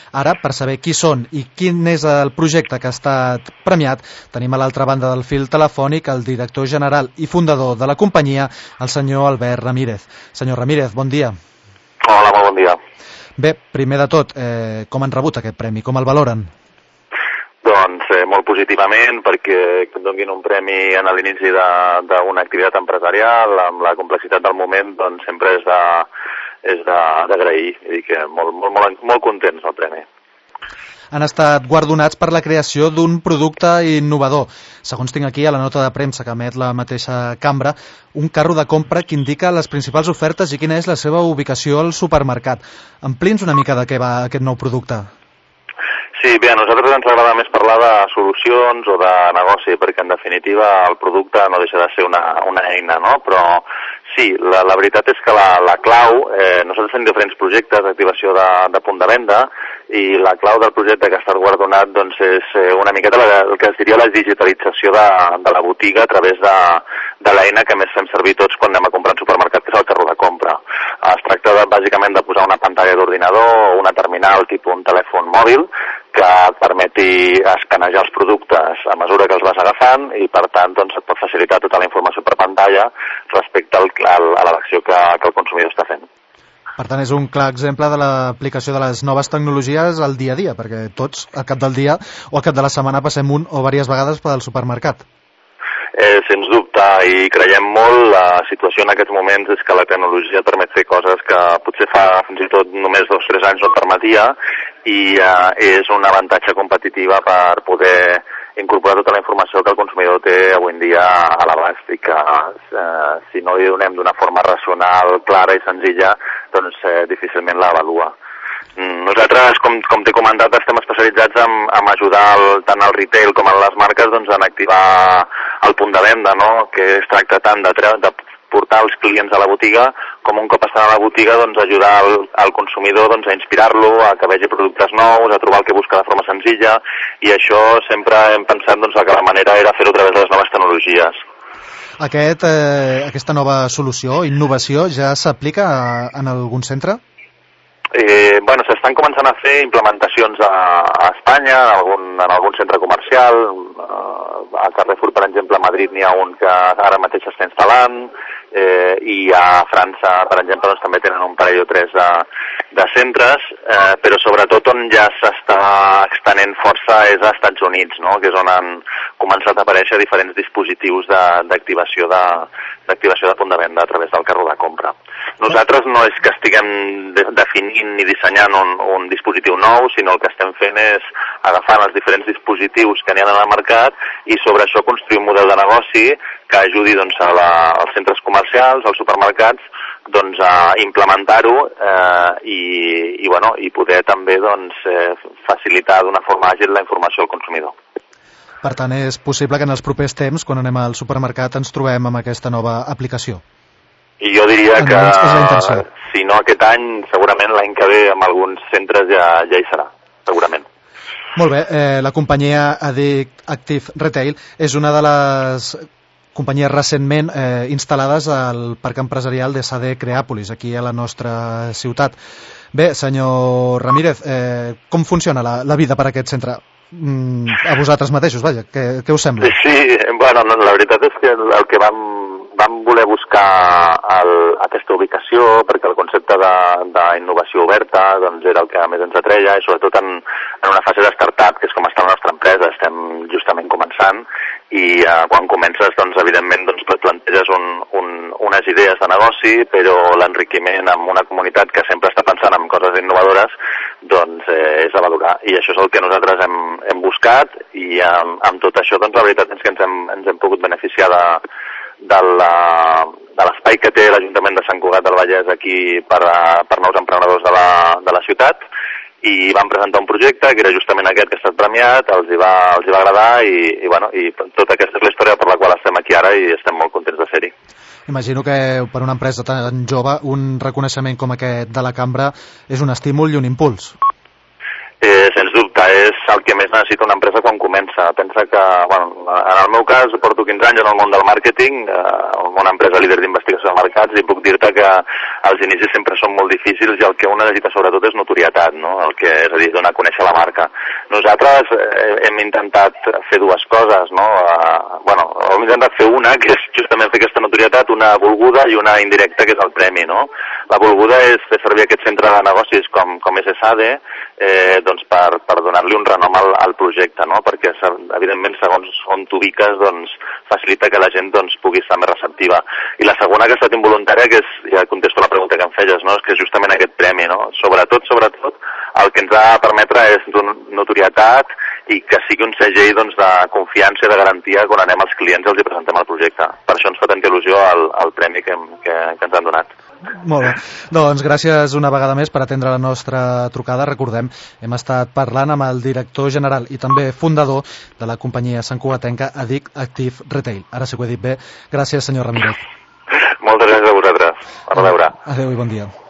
Ara, per saber qui són i quin és el projecte que ha estat premiat, tenim a l'altra banda del fil telefònic el director general i fundador de la companyia, el senyor Albert Ramírez. Senyor Ramírez, bon dia. Hola, molt bon dia. Bé, primer de tot, com han rebut aquest premi? Com el valoren? Doncs molt positivament, perquè que et donin un premi en l'inici d'una activitat empresarial, amb la complexitat del moment, doncs sempre és d'agrair. Vull dir que molt contents del premi. Han estat guardonats per la creació d'un producte innovador. Segons tinc aquí a la nota de premsa que emet la mateixa cambra, un carro de compra que indica les principals ofertes i quina és la seva ubicació al supermercat. Ampli'ns una mica de què va aquest nou producte. Sí, bé, a nosaltres ens agrada més parlar de solucions o de negoci, perquè en definitiva el producte no deixa de ser una eina, no? Però sí, la veritat és que la clau, nosaltres fem diferents projectes d'activació de punt de venda, i la clau del projecte que ha estat guardonat doncs, és una miqueta el que es diria la digitalització de la botiga a través de l'eina que més fem servir tots quan anem a comprar al supermercat, que és el carro de compra. Es tracta bàsicament de posar una pantalla d'ordinador o una terminal tipus un telèfon mòbil que et permeti escanejar els productes a mesura que els vas agafant i, per tant, doncs, et pot facilitar tota la informació per pantalla respecte a l'acció que el consumidor està fent. Per tant, és un clar exemple de l'aplicació de les noves tecnologies al dia a dia, perquè tots, al cap del dia o al cap de la setmana, passem un o diverses vegades pel supermercat. Sens dubte, i creiem molt, la situació en aquests moments és que la tecnologia permet fer coses que potser fa fins i tot només 2 o 3 anys no et permetia, i és un avantatge competitiva per poder incorporar tota la informació que el consumidor té avui en dia a l'abast, i que si no li donem d'una forma racional, clara i senzilla, doncs difícilment l'avalua. Nosaltres, com t'he comentat, estem especialitzats en ajudar tant al retail com a les marques doncs, en activar el punt de venda, no? Que es tracta tant de portar els clients a la botiga com un cop estan a la botiga doncs, ajudar el consumidor doncs, a inspirar-lo, a que vegi productes nous, a trobar el que busca de forma senzilla, i això sempre hem pensat doncs, que la manera era fer-ho a través de les noves tecnologies. Aquesta nova solució, innovació, ja s'aplica en algun centre? Bueno, s'estan començant a fer implementacions a Espanya, en algun centre comercial. A Carrefour, per exemple, a Madrid n'hi ha un que ara mateix s'està instal·lant, i a França, per exemple, doncs, també tenen un parell o 3 de centres, però sobretot on ja s'està extenent força és als Estats Units, no? Que és on han començat a aparèixer diferents dispositius d'activació de punt de venda a través del carro de compra. Nosaltres no és que estiguem definint ni dissenyant un dispositiu nou, sinó el que estem fent és agafant els diferents dispositius que n'hi ha al mercat i sobre això construir un model de negoci que ajudi doncs, als centres comercials, als supermercats, doncs, a implementar-ho i poder també doncs, facilitar d'una forma àgil la informació al consumidor. Per tant, és possible que en els propers temps, quan anem al supermercat, ens trobem amb aquesta nova aplicació? I jo diria que, si no aquest any, segurament l'any que ve amb alguns centres ja hi serà, segurament. Molt bé, la companyia Addict Active Retail és una de les companyies recentment instal·lades al parc empresarial de Sade Creàpolis, aquí a la nostra ciutat. Bé, senyor Ramírez, com funciona la vida per aquest centre? A vosaltres mateixos, vaja, què us sembla? Sí, bueno, la veritat és que el que vam voler buscar aquesta ubicació perquè el concepte d'innovació oberta doncs era el que més ens atreia, i sobretot en una fase de startup, que és com està la nostra empresa, estem justament començant, i quan comences, doncs, evidentment, doncs, planteges unes idees de negoci, però l'enriquiment amb una comunitat que sempre està pensant en coses innovadores, doncs és a valorar. I això és el que nosaltres hem buscat, i amb tot això, doncs, la veritat és que ens hem pogut beneficiar de l'espai que té l'Ajuntament de Sant Cugat del Vallès aquí per nous emprenedors de la ciutat, i vam presentar un projecte que era justament aquest que ha estat premiat, els hi va agradar, i tota aquesta és la història per la qual estem aquí ara i estem molt contents de ser-hi. Imagino que per una empresa tan jove un reconeixement com aquest de la cambra és un estímul i un impuls. Sens dubte, és el que més necessita una empresa quan comença. Pensa que, bueno, en el meu cas, porto 15 anys en el món del màrqueting, una empresa líder d'investigació de mercats, i puc dir-te que els inicis sempre són molt difícils i el que un necessita sobretot és notorietat, no? És a dir, donar a conèixer la marca. Nosaltres hem intentat fer dues coses, no? Hem intentat fer una, que és justament fer aquesta notorietat, una volguda i una indirecta, que és el premi, no? La volguda és fer servir aquest centre de negocis com SSADE, doncs per donar-li un renom al projecte, no? Perquè evidentment segons on t'ubiques doncs facilita que la gent doncs pugui estar més receptiva. I la segona, que ha estat involuntària, que és, ja contesto la pregunta que em feies, no? És que és justament aquest premi, no? Sobretot el que ens ha de permetre és notorietat i que sigui un segell doncs, de confiança i de garantia quan anem als clients i els presentem el projecte. Per això ens fa tanta il·lusió el premi que ens han donat. Molt bé. Doncs gràcies una vegada més per atendre la nostra trucada. Recordem, hem estat parlant amb el director general i també fundador de la companyia santcugatenca ADIC Active Retail. Ara sí que ho he dit bé. Gràcies, senyor Ramírez. Moltes gràcies a vosaltres. A reveure. Adéu i bon dia.